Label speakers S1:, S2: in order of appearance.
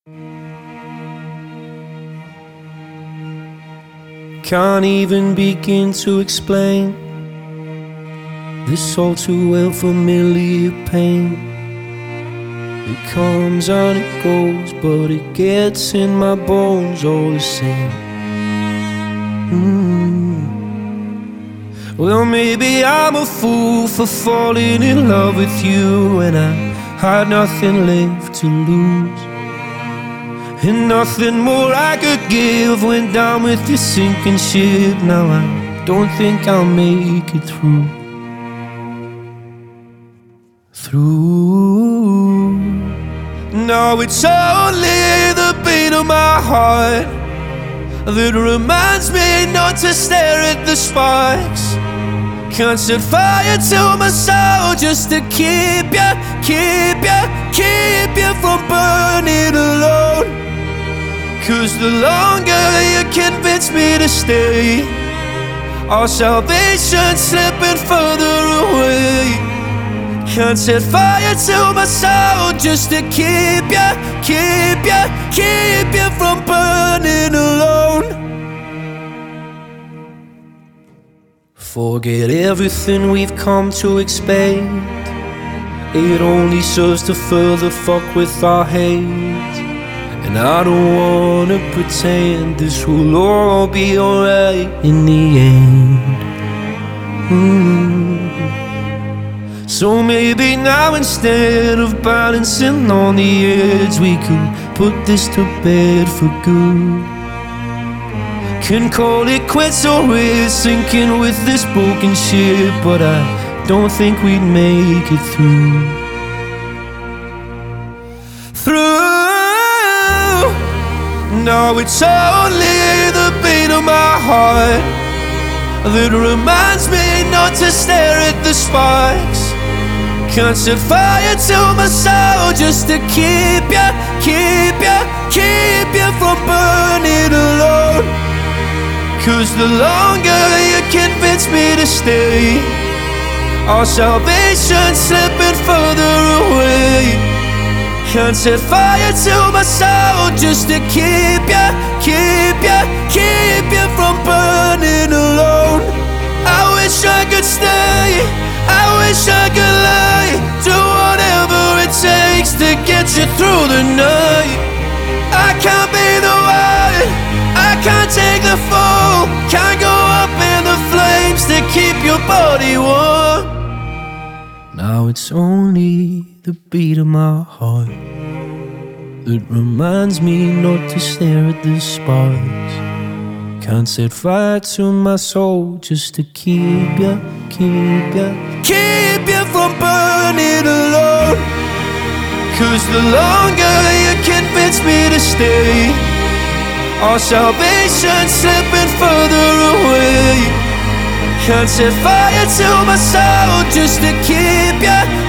S1: Can't even begin to explain this all too well familiar pain. It comes and it goes, but it gets in my bones all the same. Well, maybe I'm a fool for falling in love with you when I had nothing left to lose, and nothing more I could give went down with your sinking ship. Now I don't think I'll make it through. Now it's only the beat of my heart that reminds me not to stare at the sparks. Can't set fire to my soul just to keep you from burning alone. 'Cause the longer you convince me to stay, our salvation's slipping further away. Can't set fire to my soul just to keep you from burning alone. Forget everything we've come to expect. It only serves to further fuck with our hate. And I don't wanna pretend this will all be alright in the end. So maybe now instead of balancing on the edge, we could put this to bed for good. Can call it quits or we're sinking with this broken ship, but I don't think we'd make it through. Now it's only the beat of my heart that reminds me not to stare at the sparks. Can't set fire to my soul just to keep you from burning alone. 'Cause the longer you convince me to stay, our salvation's slipping further away. Can't set fire to my soul just to keep you from burning alone. I wish I could stay, I wish I could lie, do whatever it takes to get you through the night. I can't be the one, I can't take the fall, can't go up in the flames to keep your body warm. Now it's only the beat of my heart that reminds me not to stare at the sparks. Can't set fire to my soul just to keep you from burning alone. 'Cause the longer you convince me to stay, our salvation's slipping further away. Can't set fire to my soul just to keep you